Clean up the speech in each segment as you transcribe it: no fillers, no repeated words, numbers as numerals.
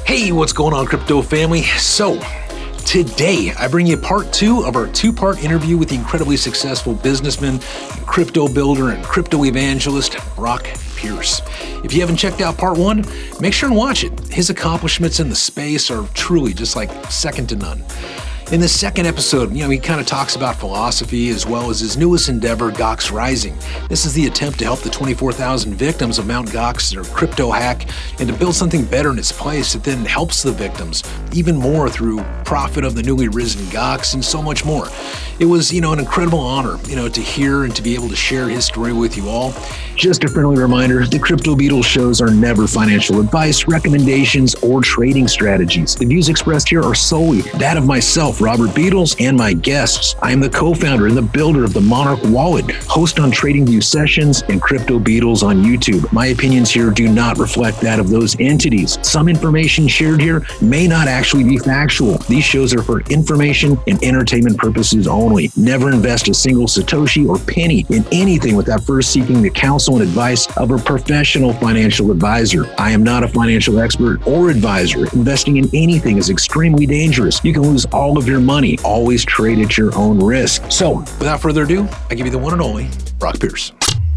Hey, what's going on, crypto family? So, today I bring you part two of our two-part interview with the incredibly successful businessman, crypto builder, and crypto evangelist, Brock Pierce. If you haven't checked out part one, make sure and watch it. His accomplishments in the space are truly just like second to none. In the second episode, he kind of talks about philosophy as well as his newest endeavor, Gox Rising. This is the attempt to help the 24,000 victims of Mt. Gox, their crypto hack, and to build something better in its place that then helps the victims even more through profit of the newly risen Gox and so much more. It was, an incredible honor, to hear and to be able to share his story with you all. Just a friendly reminder, the Crypto Beatles shows are never financial advice, recommendations, or trading strategies. The views expressed here are solely that of myself, Robert Beatles, and my guests. I am the co-founder and the builder of the Monarch Wallet, host on TradingView Sessions and Crypto Beatles on YouTube. My opinions here do not reflect that of those entities. Some information shared here may not actually be factual. These shows are for information and entertainment purposes only. Never invest a single Satoshi or penny in anything without first seeking the counsel and advice of a professional financial advisor. I am not a financial expert or advisor. Investing in anything is extremely dangerous. You can lose all of your money. Always trade at your own risk. So, without further ado, I give you the one and only Brock Pierce.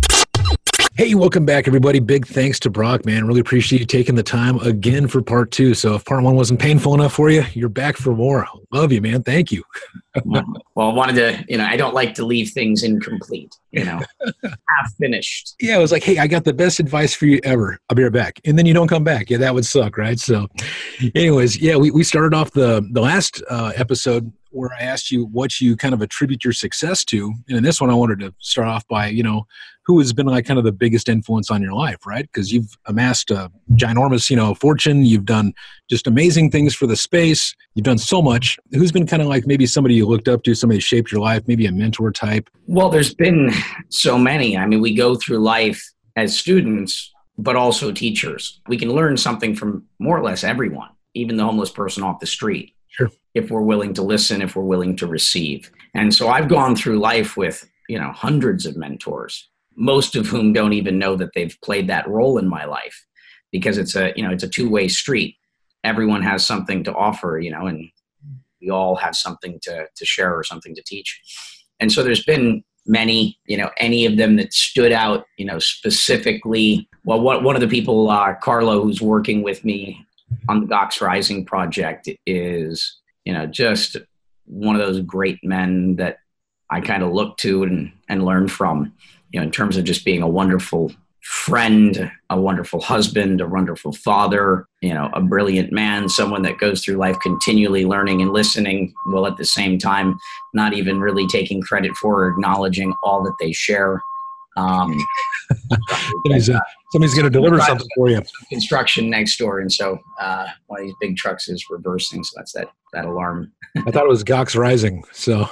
Hey, welcome back, everybody. Big thanks to Brock, man. Really appreciate you taking the time again for part two. So if part one wasn't painful enough for you, you're back for more. Love you, man. Thank you. Well, I wanted to, I don't like to leave things incomplete, half finished. Yeah, it was like, hey, I got the best advice for you ever. I'll be right back. And then you don't come back. Yeah, that would suck, right? So anyways, yeah, we started off the last episode where I asked you what you kind of attribute your success to. And in this one, I wanted to start off by, who has been like kind of the biggest influence on your life, right? Because you've amassed a ginormous, fortune. You've done just amazing things for the space. You've done so much. Who's been kind of like maybe somebody you looked up to, somebody who shaped your life, maybe a mentor type? Well, there's been so many. I mean, we go through life as students, but also teachers. We can learn something from more or less everyone, even the homeless person off the street. Sure. If we're willing to listen, if we're willing to receive. And so I've gone through life with, hundreds of mentors, most of whom don't even know that they've played that role in my life, because it's a two-way street. Everyone has something to offer, and we all have something to share or something to teach. And so there's been many, any of them that stood out, specifically. Well, one of the people, Carlo, who's working with me on the Gox Rising project is, just one of those great men that I kind of look to and learn from, in terms of just being a wonderful friend, a wonderful husband, a wonderful father, a brilliant man, someone that goes through life continually learning and listening, while at the same time not even really taking credit for or acknowledging all that they share. Somebody's going to deliver something for you. Construction next door, and so one of these big trucks is reversing, so that's that alarm. I thought it was Gox Rising. So,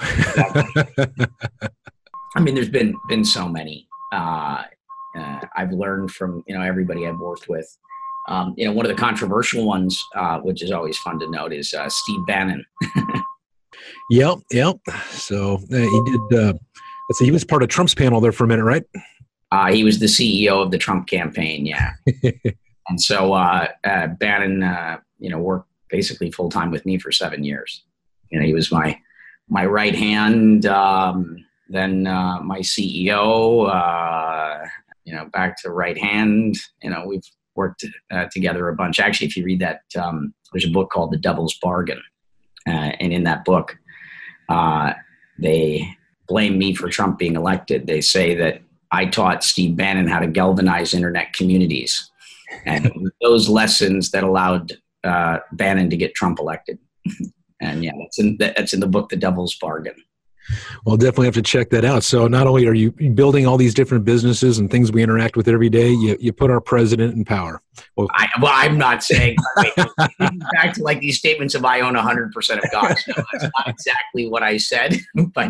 I mean, there's been so many. I've learned from everybody I've worked with. One of the controversial ones, which is always fun to note, is Steve Bannon. Yep. So he did. Let's see, he was part of Trump's panel there for a minute, right? He was the CEO of the Trump campaign, yeah. And so Bannon, worked basically full time with me for 7 years. He was my right hand, then my CEO, back to right hand. We've worked together a bunch. Actually, if you read that, there's a book called The Devil's Bargain, and in that book, they blame me for Trump being elected. They say that I taught Steve Bannon how to galvanize internet communities, and those lessons that allowed Bannon to get Trump elected. And yeah, that's in the book, The Devil's Bargain. Well, definitely have to check that out. So not only are you building all these different businesses and things we interact with every day, you put our president in power. Well, I'm not saying, back to like these statements of I own 100% of God. No, that's not exactly what I said, but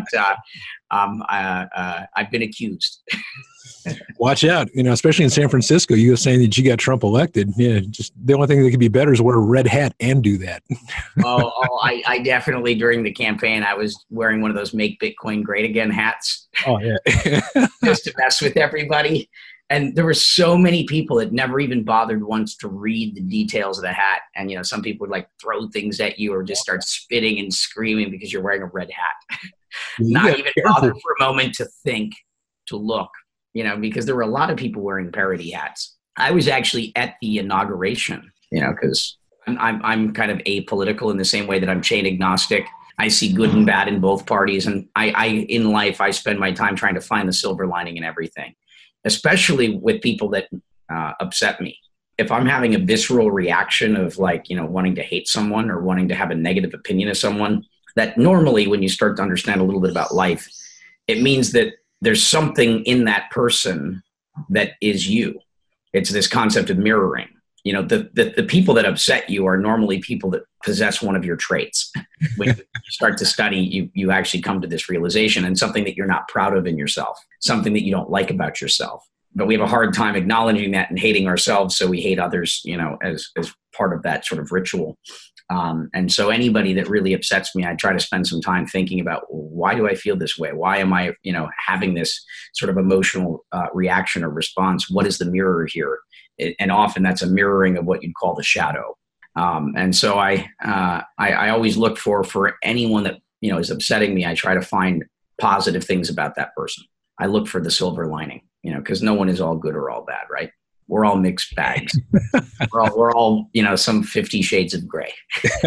I've been accused. Watch out, especially in San Francisco, you were saying that you got Trump elected. Yeah, just the only thing that could be better is wear a red hat and do that. I definitely, during the campaign, I was wearing one of those Make Bitcoin Great Again hats. Oh, yeah. Just to mess with everybody. And there were so many people that never even bothered once to read the details of the hat. And, you know, some people would like throw things at you or just start spitting and screaming because you're wearing a red hat. Not even bother for a moment to think, to look, you know, because there were a lot of people wearing parody hats. I was actually at the inauguration, you know, because I'm kind of apolitical in the same way that I'm chain agnostic. I see good and bad in both parties. And I in life, I spend my time trying to find the silver lining in everything, especially with people that upset me. If I'm having a visceral reaction of like, you know, wanting to hate someone or wanting to have a negative opinion of someone, that normally when you start to understand a little bit about life, it means that there's something in that person that is you. It's this concept of mirroring. You know, the people that upset you are normally people that possess one of your traits. When you start to study, you actually come to this realization, and something that you're not proud of in yourself, something that you don't like about yourself. But we have a hard time acknowledging that and hating ourselves, so we hate others, you know, as part of that sort of ritual. And so anybody that really upsets me, I try to spend some time thinking about, why do I feel this way? Why am I, you know, having this sort of emotional reaction or response? What is the mirror here? And often that's a mirroring of what you'd call the shadow. And so I always look for anyone that, you know, is upsetting me. I try to find positive things about that person. I look for the silver lining, you know, because no one is all good or all bad, right? We're all mixed bags. we're all, you know, some 50 shades of gray,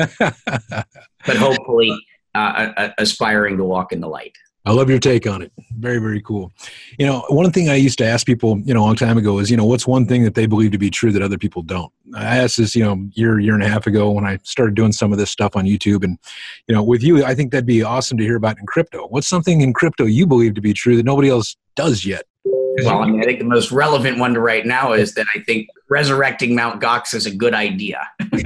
but hopefully aspiring to walk in the light. I love your take on it. Very, very cool. You know, one thing I used to ask people, you know, a long time ago is, you know, what's one thing that they believe to be true that other people don't? I asked this, you know, year and a half ago when I started doing some of this stuff on YouTube. And, you know, with you, I think that'd be awesome to hear about in crypto. What's something in crypto you believe to be true that nobody else does yet? Well, I mean, I think the most relevant one to right now is that I think resurrecting Mt. Gox is a good idea.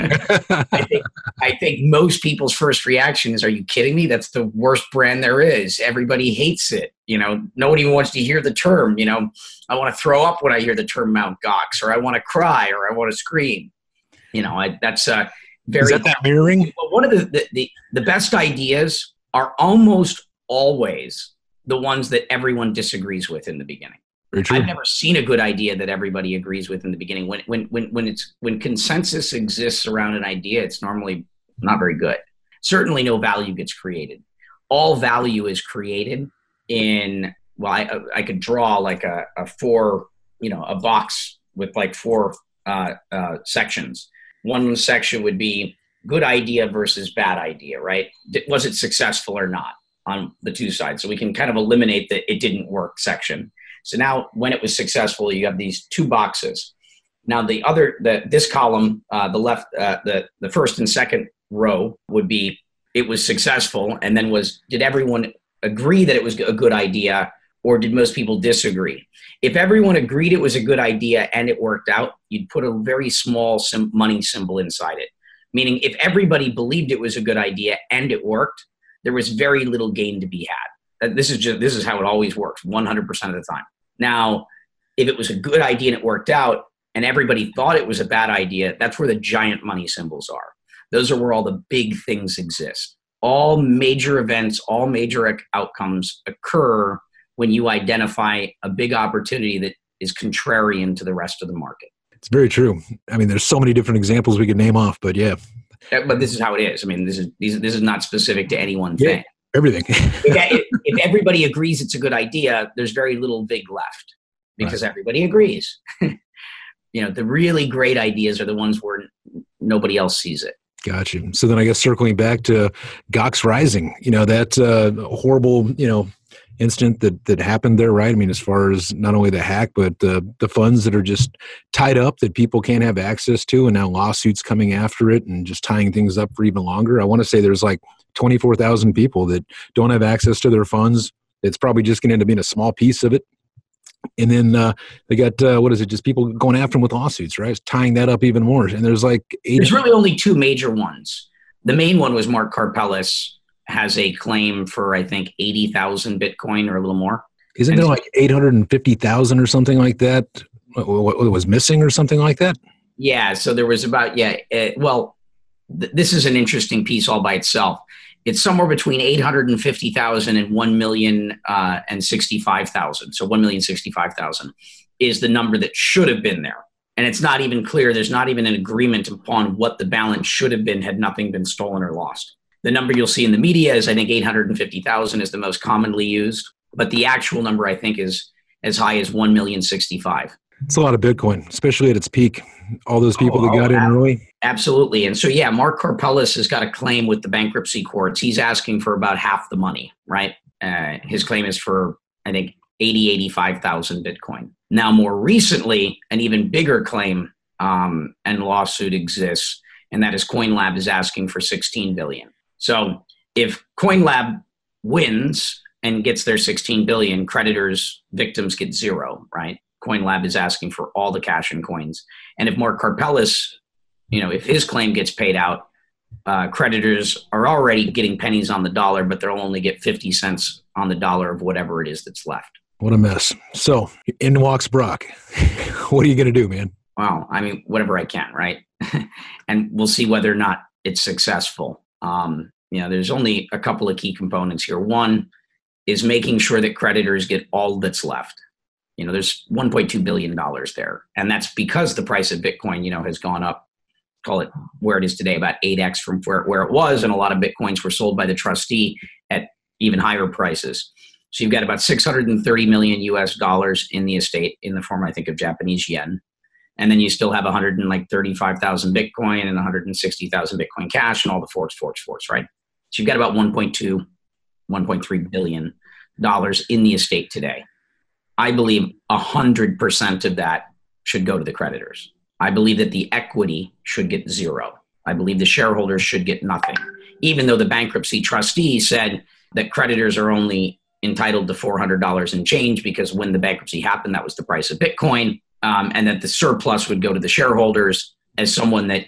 I think most people's first reaction is, are you kidding me? That's the worst brand there is. Everybody hates it. You know, nobody wants to hear the term. You know, I want to throw up when I hear the term Mt. Gox, or I want to cry, or I want to scream. You know, that's very... Is that mirroring? Well, one of the best ideas are almost always the ones that everyone disagrees with in the beginning. I've never seen a good idea that everybody agrees with in the beginning. When consensus exists around an idea, it's normally not very good. Certainly no value gets created. All value is created in, well, I could draw like a box with like four sections. One section would be good idea versus bad idea, right? Was it successful or not on the two sides? So we can kind of eliminate the it didn't work section. So now when it was successful, you have these two boxes. Now this column, the left, the first and second row would be, it was successful. And then did everyone agree that it was a good idea, or did most people disagree? If everyone agreed it was a good idea and it worked out, you'd put a very small money symbol inside it. Meaning if everybody believed it was a good idea and it worked, there was very little gain to be had. This is how it always works 100% of the time. Now, if it was a good idea and it worked out and everybody thought it was a bad idea, that's where the giant money symbols are. Those are where all the big things exist. All major events, all major outcomes occur when you identify a big opportunity that is contrarian to the rest of the market. It's very true. I mean, there's so many different examples we could name off, but yeah. But this is how it is. I mean, this is not specific to any one thing. Everything. if everybody agrees it's a good idea, there's very little big left because everybody agrees. You know, the really great ideas are the ones where nobody else sees it. Gotcha. So then I guess circling back to Gox Rising, you know, that horrible, you know, incident that happened there, right? I mean, as far as not only the hack, but the funds that are just tied up that people can't have access to, and now lawsuits coming after it and just tying things up for even longer. I want to say there's like 24,000 people that don't have access to their funds. It's probably just going to end up being a small piece of it. And then they got, just people going after them with lawsuits, right? It's tying that up even more. And there's like there's really only two major ones. The main one was Mark Karpelès has a claim for, I think, 80,000 Bitcoin or a little more. Isn't there like 850,000 or something like that? What was missing or something like that? Yeah. So there was about, this is an interesting piece all by itself. It's somewhere between 850,000 and 1,065,000. So 1,065,000. is the number that should have been there. And it's not even clear. There's not even an agreement upon what the balance should have been had nothing been stolen or lost. The number you'll see in the media is, I think, 850,000 is the most commonly used. But the actual number, I think, is as high as 1,065,000. It's a lot of Bitcoin, especially at its peak. All those people that got in early. Absolutely. And so, yeah, Mark Karpelès has got a claim with the bankruptcy courts. He's asking for about half the money, right? His claim is for, I think, 85,000 Bitcoin. Now, more recently, an even bigger claim and lawsuit exists, and that is CoinLab is asking for 16 billion. So if CoinLab wins and gets their 16 billion, creditors, victims get zero, right? CoinLab is asking for all the cash and coins. And if Mark Karpelès, if his claim gets paid out, creditors are already getting pennies on the dollar, but they'll only get 50 cents on the dollar of whatever it is that's left. What a mess. So in walks Brock. What are you going to do, man? Well, I mean, whatever I can, right? And we'll see whether or not it's successful. There's only a couple of key components here. One is making sure that creditors get all that's left. There's $1.2 billion there. And that's because the price of Bitcoin, has gone up, call it where it is today, about 8x from where it was. And a lot of Bitcoins were sold by the trustee at even higher prices. So you've got about 630 million US dollars in the estate in the form, I think, of Japanese yen. And then you still have 135,000 Bitcoin and 160,000 Bitcoin cash and all the forks, right? So you've got about 1.2, 1.3 billion dollars in the estate today. I believe 100% of that should go to the creditors. I believe that the equity should get zero. I believe the shareholders should get nothing, even though the bankruptcy trustee said that creditors are only entitled to $400 and change because when the bankruptcy happened, that was the price of Bitcoin, and that the surplus would go to the shareholders. As someone that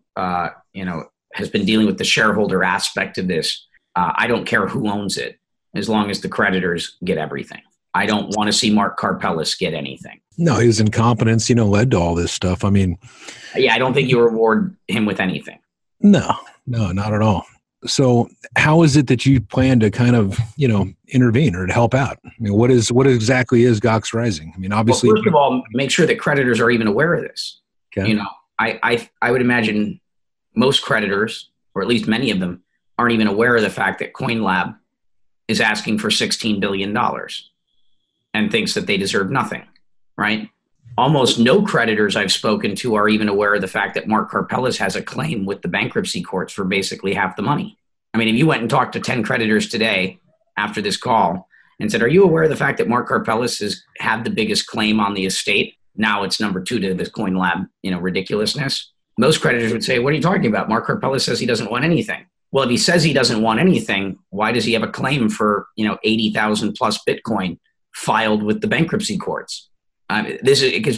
has been dealing with the shareholder aspect of this, I don't care who owns it, as long as the creditors get everything. I don't want to see Mark Karpelès get anything. No, his incompetence, led to all this stuff. I mean, yeah, I don't think you reward him with anything. No, not at all. So how is it that you plan to kind of, intervene or to help out? I mean, what exactly is Gox Rising? I mean, obviously. Well, first of all, make sure that creditors are even aware of this. Okay. I would imagine most creditors, or at least many of them, aren't even aware of the fact that CoinLab is asking for $16 billion and thinks that they deserve nothing, right? Almost no creditors I've spoken to are even aware of the fact that Mark Karpelès has a claim with the bankruptcy courts for basically half the money. I mean, if you went and talked to 10 creditors today after this call and said, are you aware of the fact that Mark Karpelès has had the biggest claim on the estate? Now it's number 2 to this CoinLab, ridiculousness. Most creditors would say, what are you talking about? Mark Karpelès says he doesn't want anything. Well, if he says he doesn't want anything, why does he have a claim for, 80,000 plus Bitcoin filed with the bankruptcy courts? This is because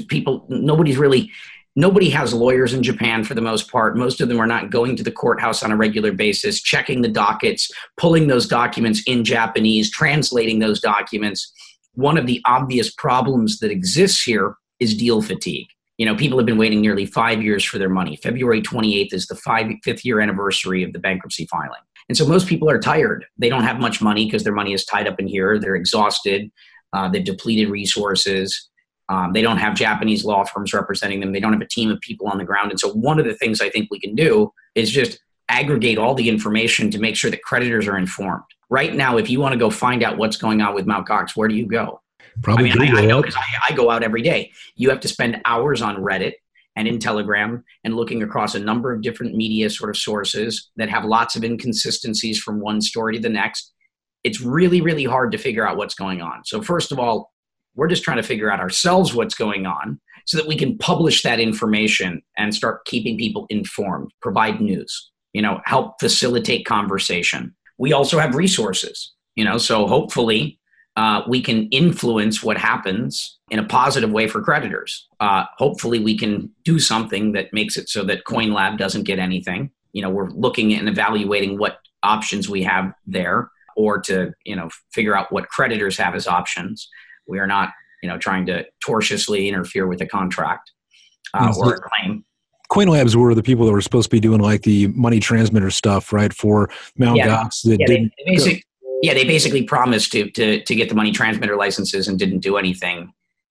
nobody has lawyers in Japan for the most part. Most of them are not going to the courthouse on a regular basis, checking the dockets, pulling those documents in Japanese, translating those documents. One of the obvious problems that exists here is deal fatigue. People have been waiting nearly 5 years for their money. February 28th is the fifth year anniversary of the bankruptcy filing. And so most people are tired. They don't have much money because their money is tied up in here. They're exhausted. They've depleted resources. They don't have Japanese law firms representing them. They don't have a team of people on the ground. And so one of the things I think we can do is just aggregate all the information to make sure that creditors are informed. Right now, if you want to go find out what's going on with Mt. Gox, where do you go? Probably I know because I go out every day. You have to spend hours on Reddit and in Telegram and looking across a number of different media sort of sources that have lots of inconsistencies from one story to the next. It's really, really hard to figure out what's going on. So first of all, we're just trying to figure out ourselves what's going on so that we can publish that information and start keeping people informed, provide news, help facilitate conversation. We also have resources, so hopefully we can influence what happens in a positive way for creditors. Hopefully we can do something that makes it so that CoinLab doesn't get anything. We're looking and evaluating what options we have there, or to, figure out what creditors have as options. We are not, trying to tortiously interfere with a contract or a claim. CoinLabs were the people that were supposed to be doing like the money transmitter stuff, right? For Mt. Gox. They basically promised to get the money transmitter licenses and didn't do anything.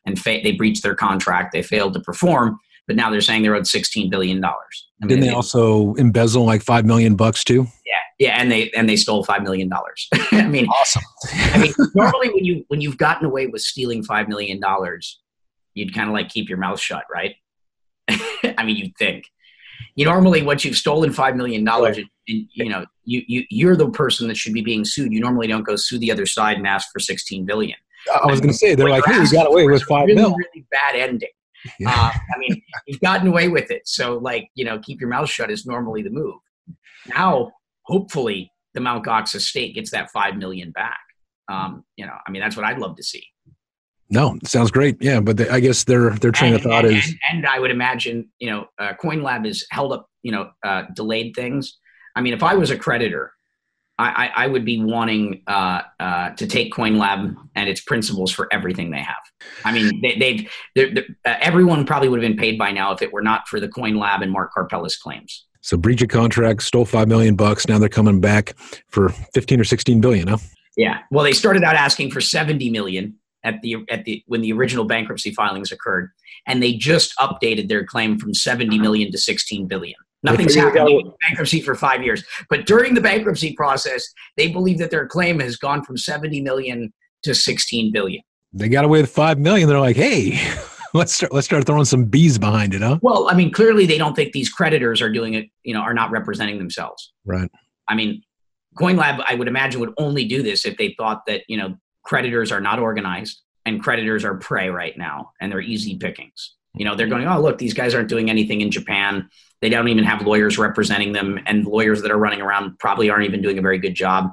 and they breached their contract. They failed to perform, but now they're saying they're owed $16 billion. Didn't they also embezzle like $5 million too? Yeah, and they stole $5 million. I mean, awesome. I mean, normally when you've gotten away with stealing $5 million, you'd kind of like keep your mouth shut, right? I mean, you'd think. Normally, once you've stolen $5 million, and you're the person that should be being sued. You normally don't go sue the other side and ask for $16 billion. I was going to say, they're like, hey, we got away with $5 million. Really bad ending. Yeah. I mean, you've gotten away with it. So keep your mouth shut is normally the move. Now, hopefully the Mt. Gox estate gets that $5 million back. I mean, that's what I'd love to see. No, it sounds great. Yeah. But I guess their train of thought is. And I would imagine, CoinLab has held up, delayed things. I mean, if I was a creditor, I would be wanting to take CoinLab and its principals for everything they have. I mean, everyone probably would have been paid by now if it were not for the CoinLab and Mark Karpelès claims. So breach of contract, stole $5 million. Now they're coming back for 15 or 16 billion, huh? Yeah. Well, they started out asking for 70 million when the original bankruptcy filings occurred, and they just updated their claim from 70 million to 16 billion. Nothing's happened in bankruptcy for 5 years. But during the bankruptcy process, they believe that their claim has gone from 70 million to 16 billion. They got away with 5 million. They're like, hey, let's start throwing some B's behind it, huh? Well, I mean, clearly they don't think these creditors are doing it, are not representing themselves. Right. I mean, CoinLab, I would imagine, would only do this if they thought that, creditors are not organized and creditors are prey right now and they're easy pickings. They're going, oh, look, these guys aren't doing anything in Japan. They don't even have lawyers representing them, and lawyers that are running around probably aren't even doing a very good job.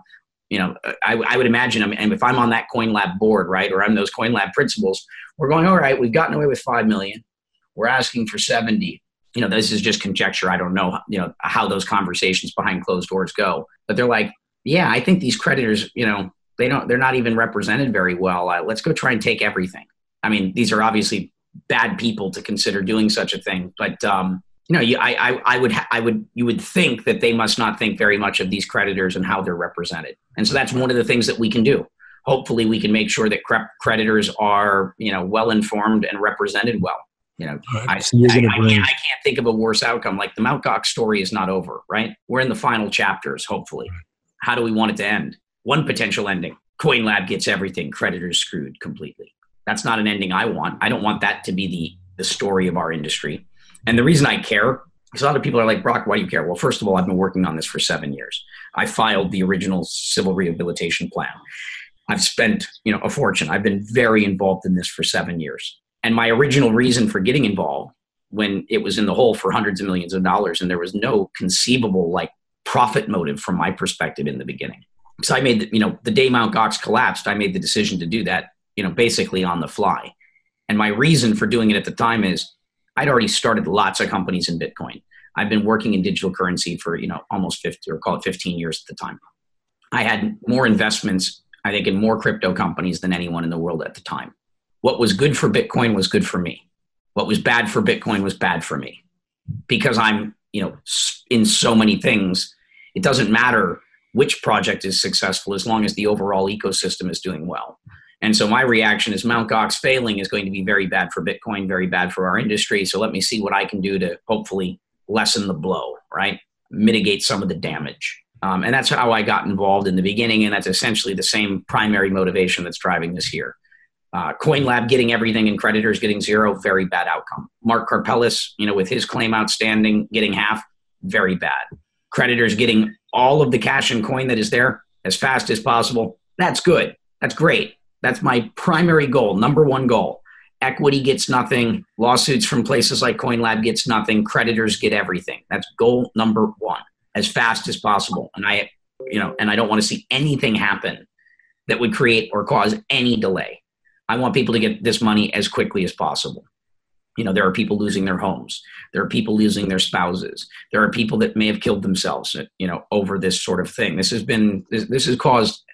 I would imagine, and if I'm on that CoinLab board, right, or I'm those CoinLab principals, we're going, all right, we've gotten away with 5 million. We're asking for 70. This is just conjecture. I don't know, how those conversations behind closed doors go. But they're like, yeah, I think these creditors, they're not even represented very well. Let's go try and take everything. I mean, these are obviously bad people to consider doing such a thing, but you would think that they must not think very much of these creditors and how they're represented. And so that's one of the things that we can do. Hopefully we can make sure that creditors are, well informed and represented well. I can't think of a worse outcome. Like the Mt. Gox story is not over, right? We're in the final chapters, hopefully. How do we want it to end? One potential ending: CoinLab gets everything, creditors screwed completely. That's not an ending I want. I don't want that to be the story of our industry. And the reason I care, because a lot of people are like, Brock, why do you care? Well, first of all, I've been working on this for 7 years. I filed the original civil rehabilitation plan. I've spent, a fortune. I've been very involved in this for 7 years. And my original reason for getting involved, when it was in the hole for hundreds of millions of dollars and there was no conceivable profit motive from my perspective in the beginning. So I made, the day Mt. Gox collapsed, I made the decision to do that, basically on the fly. And my reason for doing it at the time is I'd already started lots of companies in Bitcoin. I've been working in digital currency for, almost 50 or call it 15 years at the time. I had more investments, I think, in more crypto companies than anyone in the world at the time. What was good for Bitcoin was good for me. What was bad for Bitcoin was bad for me. Because I'm, in so many things, it doesn't matter which project is successful as long as the overall ecosystem is doing well. And so my reaction is Mt. Gox failing is going to be very bad for Bitcoin, very bad for our industry. So let me see what I can do to hopefully lessen the blow, right? Mitigate some of the damage. And that's how I got involved in the beginning. And that's essentially the same primary motivation that's driving this here. CoinLab getting everything and creditors getting zero, very bad outcome. Mark Karpelès, with his claim outstanding, getting half, very bad. Creditors getting all of the cash and coin that is there as fast as possible. That's good. That's great. That's my primary goal, number one goal. Equity gets nothing. Lawsuits from places like CoinLab gets nothing. Creditors get everything. That's goal number one, as fast as possible. And I don't want to see anything happen that would create or cause any delay. I want people to get this money as quickly as possible. There are people losing their homes. There are people losing their spouses. There are people that may have killed themselves, over this sort of thing. This has caused,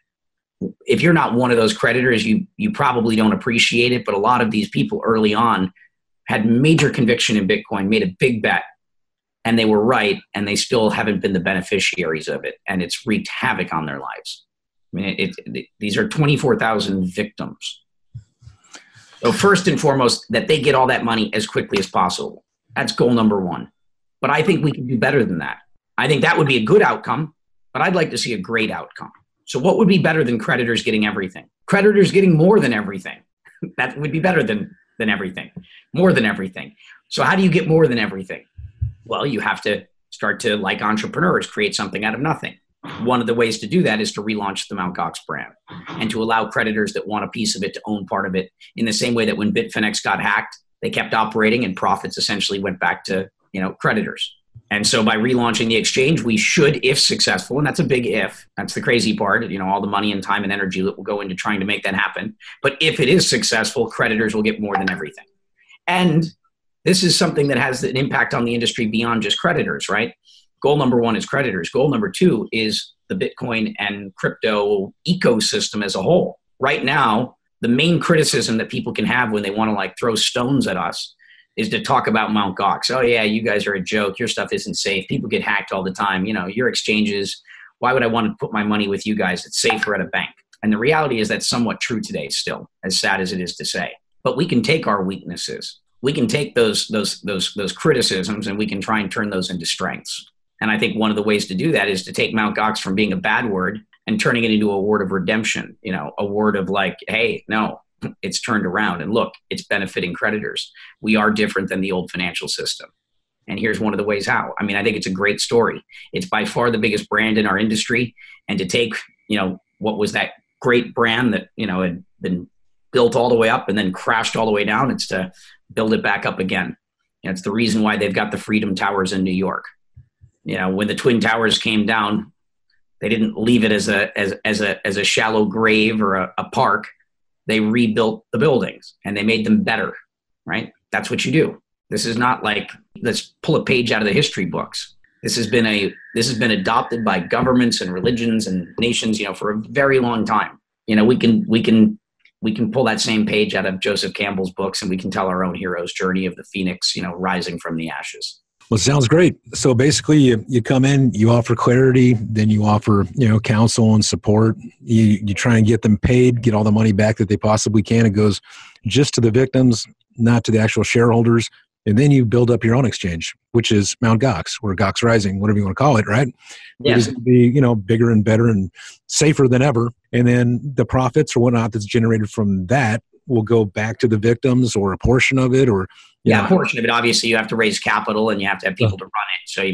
if you're not one of those creditors, you probably don't appreciate it. But a lot of these people early on had major conviction in Bitcoin, made a big bet, and they were right, and they still haven't been the beneficiaries of it. And it's wreaked havoc on their lives. I mean, these are 24,000 victims. So first and foremost, that they get all that money as quickly as possible. That's goal number one. But I think we can do better than that. I think that would be a good outcome, but I'd like to see a great outcome. So what would be better than creditors getting everything? Creditors getting more than everything. That would be better than everything, more than everything. So how do you get more than everything? Well, you have to start to, like entrepreneurs, create something out of nothing. One of the ways to do that is to relaunch the Mt. Gox brand and to allow creditors that want a piece of it to own part of it, in the same way that when Bitfinex got hacked, they kept operating and profits essentially went back to, creditors. And so by relaunching the exchange, we should, if successful, and that's a big if, that's the crazy part, all the money and time and energy that will go into trying to make that happen. But if it is successful, creditors will get more than everything. And this is something that has an impact on the industry beyond just creditors, right? Goal number one is creditors. Goal number two is the Bitcoin and crypto ecosystem as a whole. Right now, the main criticism that people can have when they want to throw stones at us is to talk about Mt. Gox. Oh yeah, you guys are a joke. Your stuff isn't safe. People get hacked all the time. Your exchanges, why would I want to put my money with you guys? It's safer at a bank. And the reality is that's somewhat true today still, as sad as it is to say. But we can take our weaknesses. We can take those criticisms and we can try and turn those into strengths. And I think one of the ways to do that is to take Mt. Gox from being a bad word and turning it into a word of redemption, a word of hey, no, it's turned around and look, it's benefiting creditors. We are different than the old financial system. And here's one of the ways how. I think it's a great story. It's by far the biggest brand in our industry. And to take, what was that great brand that, had been built all the way up and then crashed all the way down, it's to build it back up again. It's the reason why they've got the Freedom Towers in New York. When the Twin Towers came down, they didn't leave it as a shallow grave or a park. They rebuilt the buildings and they made them better, right? That's what you do. This is not let's pull a page out of the history books. This has been adopted by governments and religions and nations, for a very long time. We can pull that same page out of Joseph Campbell's books and we can tell our own hero's journey of the phoenix, rising from the ashes. Well, it sounds great. So basically you come in, you offer clarity, then you offer, counsel and support. You try and get them paid, get all the money back that they possibly can. It goes just to the victims, not to the actual shareholders. And then you build up your own exchange, which is Mt. Gox or Gox Rising, whatever you want to call it, right? Yes. It's going to be, bigger and better and safer than ever. And then the profits or whatnot that's generated from that will go back to the victims, or a portion of it, or a portion of it. Obviously, you have to raise capital and you have to have people to run it. So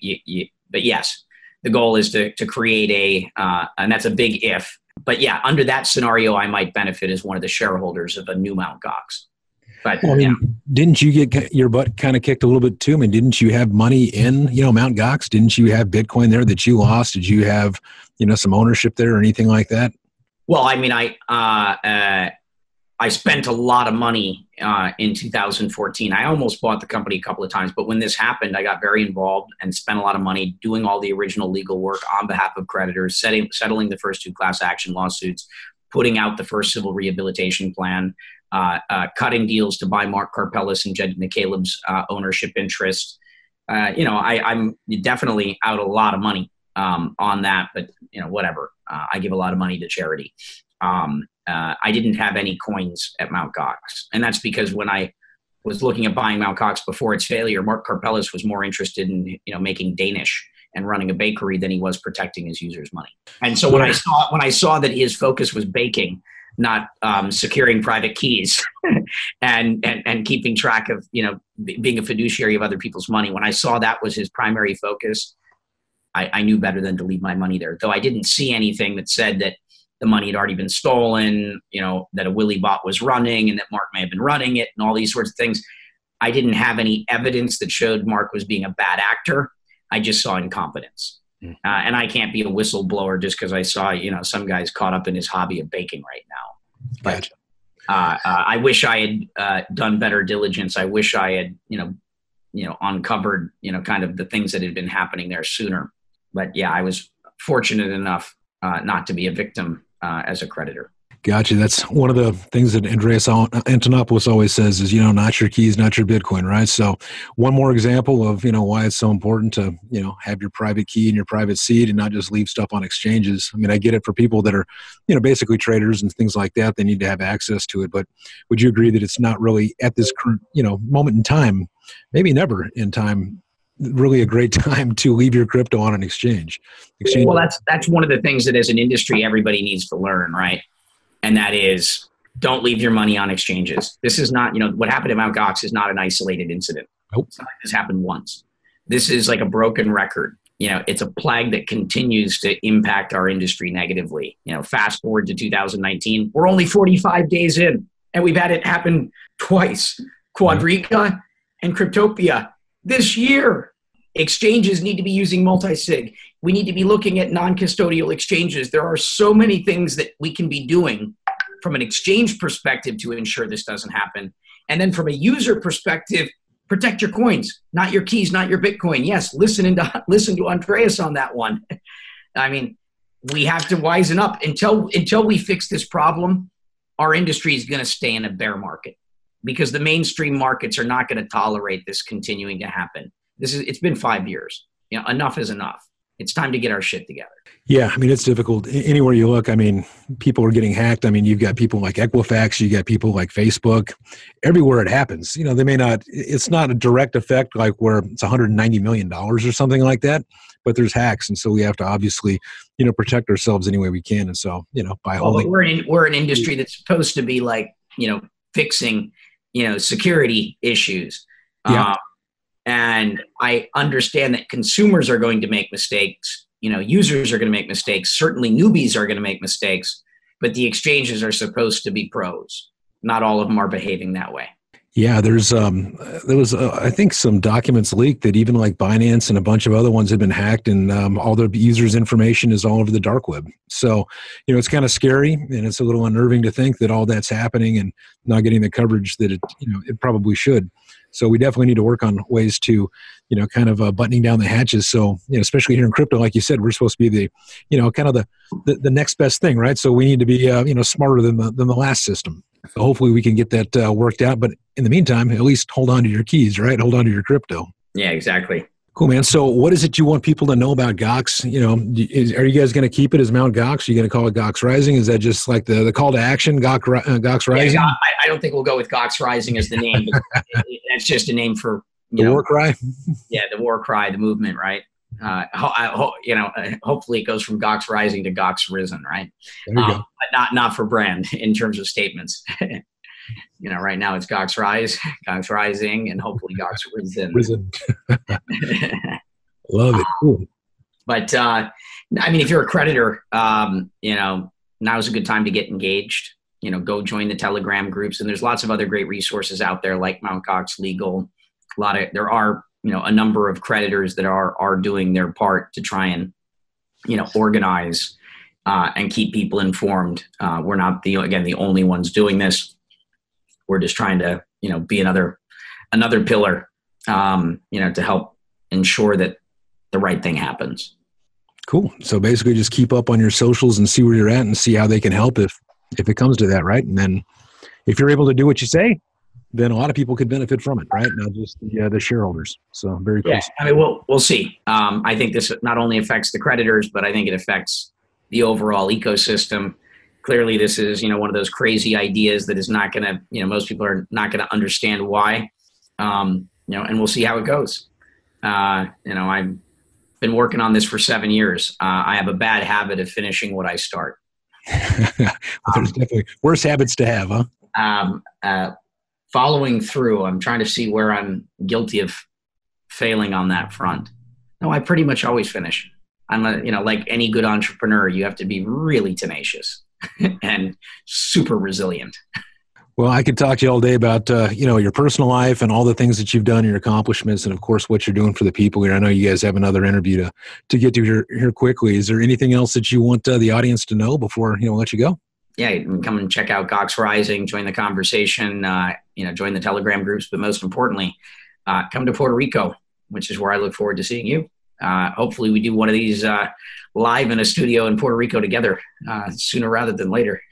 but yes, the goal is to create and that's a big if. But yeah, under that scenario, I might benefit as one of the shareholders of a new Mt. Gox. But didn't you get your butt kind of kicked a little bit too? Didn't you have money in Mt. Gox? Didn't you have Bitcoin there that you lost? Did you have some ownership there or anything like that? Well, I spent a lot of money in 2014. I almost bought the company a couple of times, but when this happened, I got very involved and spent a lot of money doing all the original legal work on behalf of creditors, settling the first 2 class action lawsuits, putting out the first civil rehabilitation plan, cutting deals to buy Mark Karpelès and Jed McCaleb's ownership interest. I'm definitely out a lot of money on that, but whatever. I give a lot of money to charity. I didn't have any coins at Mt. Gox. And that's because when I was looking at buying Mt. Gox before its failure, Mark Karpelès was more interested in, making Danish and running a bakery than he was protecting his users' money. And so when I saw that his focus was baking, not securing private keys and keeping track of, being a fiduciary of other people's money, when I saw that was his primary focus, I knew better than to leave my money there. Though I didn't see anything that said that the money had already been stolen, that a Willy bot was running and that Mark may have been running it and all these sorts of things. I didn't have any evidence that showed Mark was being a bad actor. I just saw incompetence. And I can't be a whistleblower just because I saw, some guy's caught up in his hobby of baking right now. But I wish I had done better diligence. I wish I had, uncovered, kind of the things that had been happening there sooner. But yeah, I was fortunate enough not to be a victim as a creditor. Gotcha. That's one of the things that Andreas Antonopoulos always says is, not your keys, not your Bitcoin, right? So one more example of, why it's so important to, have your private key and your private seed and not just leave stuff on exchanges. I mean, I get it for people that are, basically traders and things like that. They need to have access to it. But would you agree that it's not really at this current, moment in time, maybe never in time, really a great time to leave your crypto on an exchange? Well, that's one of the things that as an industry, everybody needs to learn, right? And that is, don't leave your money on exchanges. This is not, what happened at Mt. Gox is not an isolated incident. Nope. It's not like this happened once. This is like a broken record. It's a plague that continues to impact our industry negatively. Fast forward to 2019, we're only 45 days in, and we've had it happen twice. Quadriga and Cryptopia this year. Exchanges need to be using multi-sig. We need to be looking at non-custodial exchanges. There are so many things that we can be doing from an exchange perspective to ensure this doesn't happen. And then from a user perspective, protect your coins, not your keys, not your Bitcoin. Yes, listen to Andreas on that one. I mean, we have to wisen up. Until we fix this problem, our industry is going to stay in a bear market because the mainstream markets are not going to tolerate this continuing to happen. It's been 5 years. Enough is enough. It's time to get our shit together. Yeah, I mean, it's difficult. Anywhere you look, I mean, people are getting hacked. I mean, you've got people like Equifax, you got people like Facebook. Everywhere it happens, they may not, it's not a direct effect like where it's $190 million or something like that, but there's hacks. And so we have to obviously, protect ourselves any way we can. And so, by holding. We're an industry that's supposed to be like, fixing, security issues. Yeah. And I understand that consumers are going to make mistakes. Users are going to make mistakes. Certainly newbies are going to make mistakes, but the exchanges are supposed to be pros. Not all of them are behaving that way. Yeah, there was I think some documents leaked that even like Binance and a bunch of other ones have been hacked, and all their users' information is all over the dark web. So, it's kind of scary, and it's a little unnerving to think that all that's happening and not getting the coverage that it probably should. So we definitely need to work on ways to, kind of buttoning down the hatches. So, especially here in crypto, like you said, we're supposed to be the, kind of the next best thing, right? So we need to be, smarter than the last system. So hopefully we can get that worked out. But in the meantime, at least hold on to your keys, right? Hold on to your crypto. Yeah, exactly. Cool, man. So what is it you want people to know about Gox? Are you guys going to keep it as Mt. Gox? Are you going to call it Gox Rising? Is that just like the call to action, Gox Rising? Yeah, I don't think we'll go with Gox Rising as the name. That's just a name for the war cry. Yeah, the war cry, the movement, right? Hopefully it goes from Gox Rising to Gox Risen, right? There you go. But not for brand in terms of statements. Right now it's Gox Rise, Gox Rising, and hopefully Gox Risen. Love it. Cool. But if you're a creditor, now's a good time to get engaged. Go join the Telegram groups, and there's lots of other great resources out there like Mt. Gox Legal. There are a number of creditors that are doing their part to try and organize and keep people informed. We're not the only ones doing this. We're just trying to be another pillar to help ensure that the right thing happens. Cool. So basically just keep up on your socials and see where you're at and see how they can help if it comes to that, right? And then if you're able to do what you say, then a lot of people could benefit from it, right? Not just the shareholders. So very cool. Yeah, we'll see. I think this not only affects the creditors, but I think it affects the overall ecosystem. Clearly, this is one of those crazy ideas that is not going to most people are not going to understand why. And we'll see how it goes. I've been working on this for 7 years. I have a bad habit of finishing what I start. There's definitely worse habits to have, huh? Following through, I'm trying to see where I'm guilty of failing on that front. No, I pretty much always finish. I'm like any good entrepreneur, you have to be really tenacious and super resilient. Well, I could talk to you all day about, your personal life and all the things that you've done, your accomplishments, and of course, what you're doing for the people here. I know you guys have another interview to get to here quickly. Is there anything else that you want the audience to know before, let you go? Yeah, you can come and check out Gox Rising, join the conversation, join the Telegram groups, but most importantly, come to Puerto Rico, which is where I look forward to seeing you. Hopefully we do one of these live in a studio in Puerto Rico together sooner rather than later.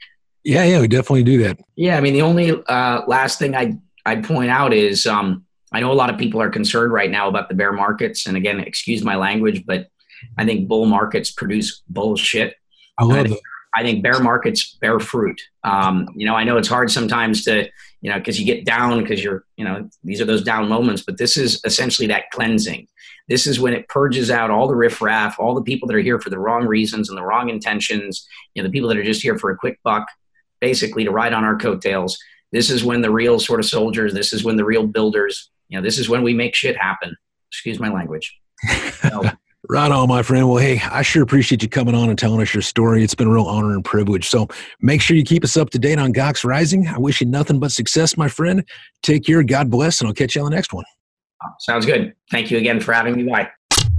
Yeah, we definitely do that. Yeah, I mean, the only last thing I'd point out is I know a lot of people are concerned right now about the bear markets. And again, excuse my language, but I think bull markets produce bullshit. I love it. I think bear markets bear fruit. I know it's hard sometimes to, because you get down because these are those down moments, but this is essentially that cleansing. This is when it purges out all the riffraff, all the people that are here for the wrong reasons and the wrong intentions, the people that are just here for a quick buck, basically to ride on our coattails. This is when the real sort of soldiers, this is when the real builders, this is when we make shit happen. Excuse my language. So, right on, my friend. Well, hey, I sure appreciate you coming on and telling us your story. It's been a real honor and privilege. So make sure you keep us up to date on Gox Rising. I wish you nothing but success, my friend. Take care. God bless, and I'll catch you on the next one. Sounds good. Thank you again for having me. Bye.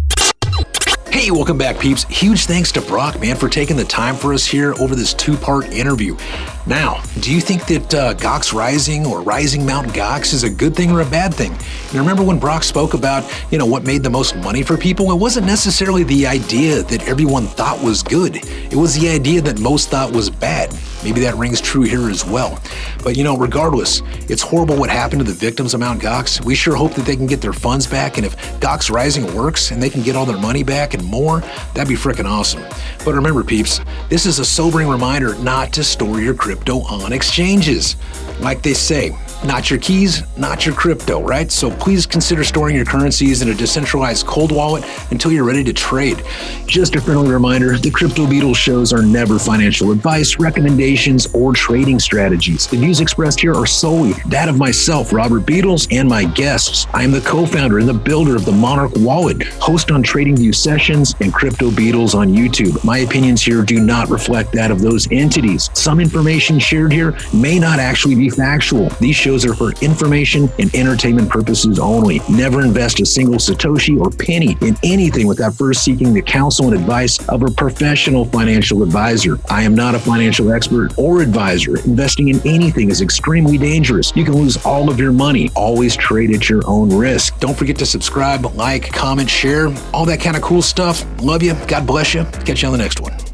Hey, welcome back, peeps. Huge thanks to Brock, man, for taking the time for us here over this 2-part interview. Now, do you think that Gox Rising or Rising Mountain Gox is a good thing or a bad thing? You remember when Brock spoke about, what made the most money for people? It wasn't necessarily the idea that everyone thought was good. It was the idea that most thought was bad. Maybe that rings true here as well. But regardless, it's horrible what happened to the victims of Mount Gox. We sure hope that they can get their funds back, and if Gox Rising works and they can get all their money back and more, that'd be freaking awesome. But remember, peeps, this is a sobering reminder not to store your crypto on exchanges. Like they say, not your keys, not your crypto, right? So please consider storing your currencies in a decentralized cold wallet until you're ready to trade. Just a friendly reminder, the Crypto Beatles shows are never financial advice, recommendations, or trading strategies. The views expressed here are solely that of myself, Robert Beatles, and my guests. I am the co-founder and the builder of the Monarch Wallet, host on TradingView Sessions and Crypto Beatles on YouTube. My opinions here do not reflect that of those entities. Some information shared here may not actually be factual. These shows are for information and entertainment purposes only. Never invest a single Satoshi or penny in anything without first seeking the counsel and advice of a professional financial advisor. I am not a financial expert or advisor. Investing in anything is extremely dangerous. You can lose all of your money. Always trade at your own risk. Don't forget to subscribe, like, comment, share, all that kind of cool stuff. Love you. God bless you. Catch you on the next one.